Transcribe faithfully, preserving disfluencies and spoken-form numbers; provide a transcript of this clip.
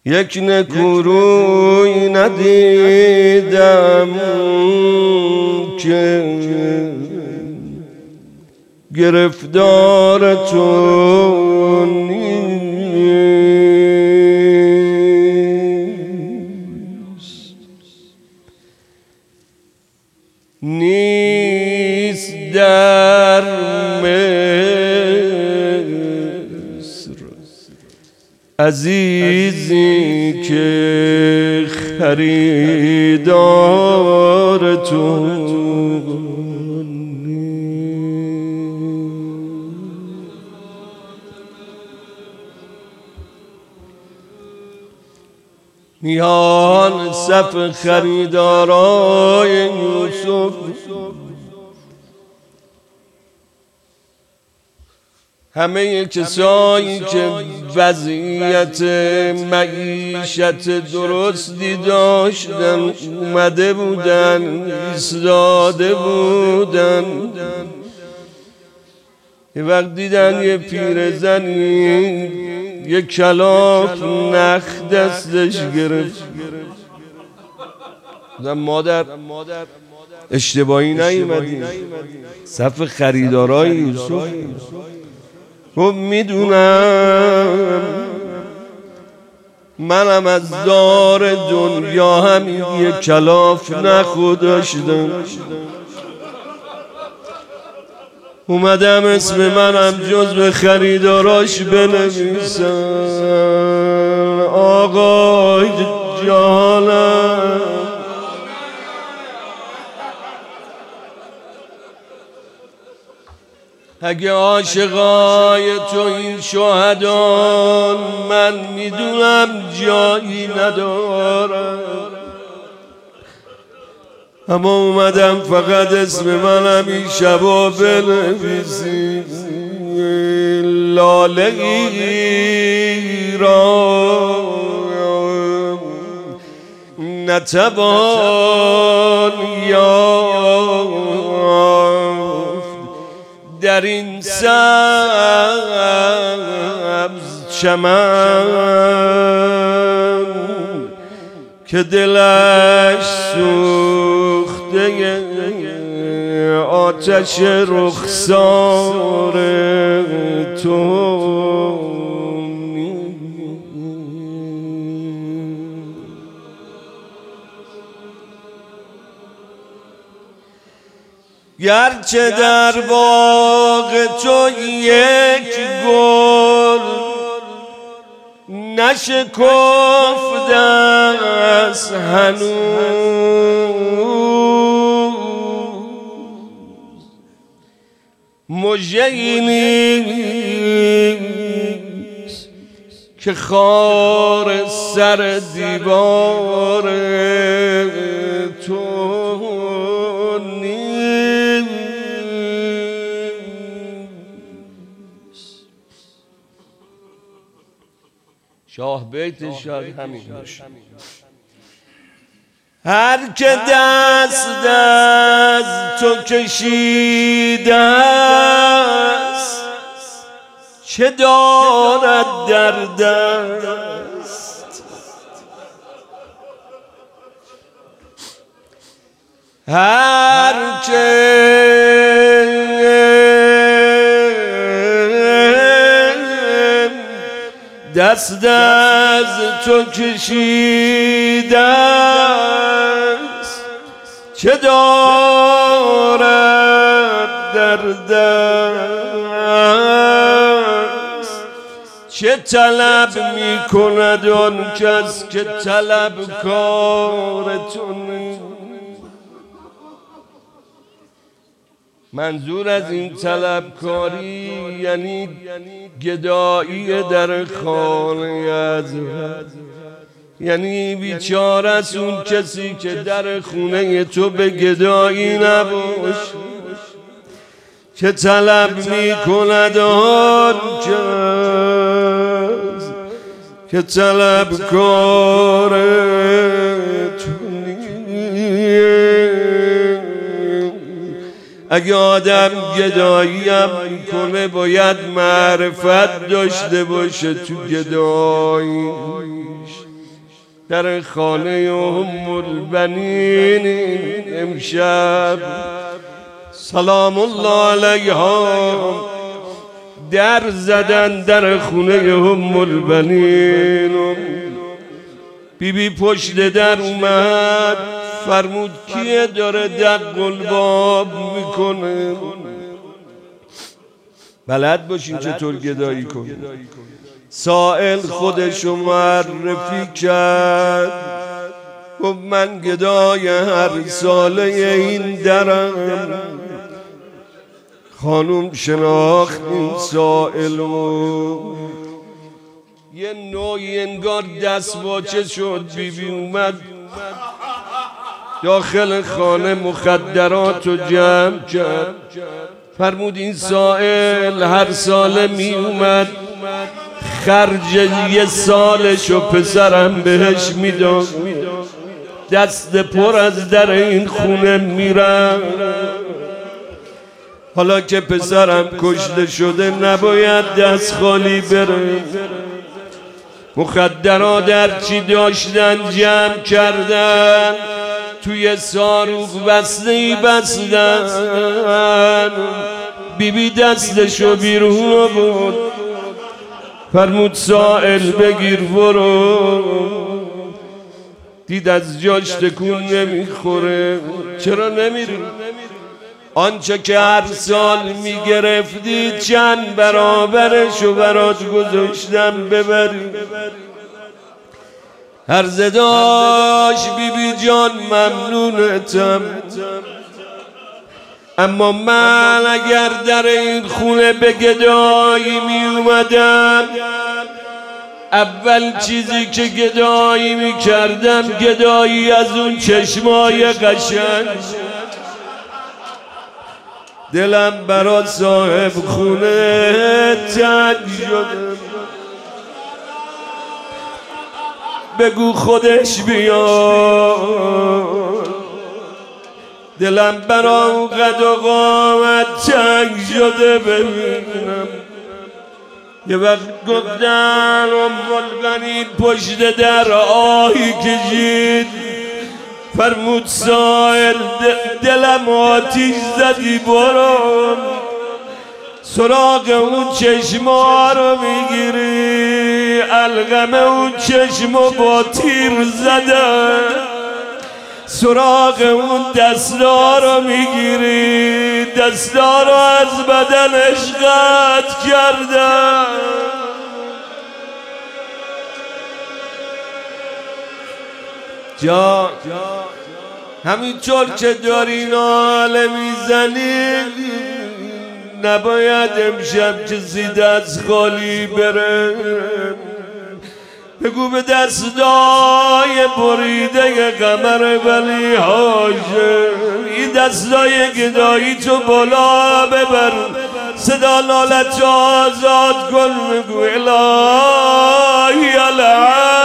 یک نکوروی ندیدم که گرفتار تو نیست نیست در مصر عزیزی که خریدار تو میان صف خریدارای یوسف همه کسایی که وضعیت معیشت درستی داشتن اومده بودن، ایستاده بودن. یه وقت دیدن یه پیرزنی یه کلاف نخ دستش گرفت. مادر اشتباهی نیومدی، صف خریدارای یوسف. خب میدونم منم از دار دنیا همین یه کلاف نخ داشتم، اومدم اسم منم جزو خریداراش بنویسم. آقای جانم اگه عاشقای تو این شهدان، من میدونم جایی ندارم، اما اومدم فقط اسم منم این شبا بنویسی. لاله ای را نتوان یافت در این سبز چمن که دلش سوخته آتش رخسار تو. گرچه در باغ تو یک گل نشکفته است هنوز، مژه‌ای نیست که خار سر دیوار تو شاه بیت شاید همین باشه. هر که دست از تو کشیده است چه دارد در دست، هر که دست از تو کشیده است چه دارد در دست، چه طلب می کند آن کس که طلبکار تو نیست. منظور از این طلبکاری یعنی گدایی در خانه حضرت، یعنی بیچاره است اون کسی که در خونه تو به گدایی نباشه، که طلب می کند آن کس که طلبکار تو اگه آدم گدایی هم کنه باید معرفت داشته باشه تو گداییش. در خانه ام البنین امشب سلام الله علیها در زدن در خونه ام البنین. بی بی پشت در اومد فرمود کیه داره دق الباب میکنه؟ بلد باشین چطور گدایی کنه. سائل خودشو معرفی کرد گفت من گدای هر ساله این درم. خانم شناخت این سائلو یه نوعی انگار دست باچه شد. بی بی اومد داخل خانه مخدرات رو جمع کرد. فرمود این سائل هر ساله می اومد خرج یه سالشو پسرم بهش میداد. دست پر از در این خونه میرم. حالا که پسرم کشته شده نباید دست خالی بره. مخدرات در چی داشتن جمع کردن توی ساروخ بسته بستن. بی بی دستشو بیرون بود. فرمود سائل بگیر برو. دید از جاش تکون نمیخوره. چرا نمیری؟ آنچه که هر سال میگرفتی چند برابرشو برات گذاشتم ببری. هر زداش بی بی جان ممنونتم، اما من اگر در این خونه به گدایی می اومدم اول چیزی که گدایی می کردم گدایی از اون چشمای قشنگ. دلم برا صاحب خونه تنگ شده. بگو خودش بیاد. دلم برا اون قد و قامت تنگ شده ببینم. یه وقت گفتن ام البنین پشت در آهی کشید. فرمود سائل دلم آتیش زدی برو. سراغ اون چشما رو میگیری. الغم اون چشمو با تیر زدن. سراغ اون دستا رو میگیری. دستا رو از بدنش قطع کردن. جا همینطور که داری ناله میزنی نباید امشب کسی دست خالی بره. بگو به دستای بریده قمر ولی هاشم این دستای گدایی تو بالا ببر. صدا نالت آزاد کن. بگو الهی الهی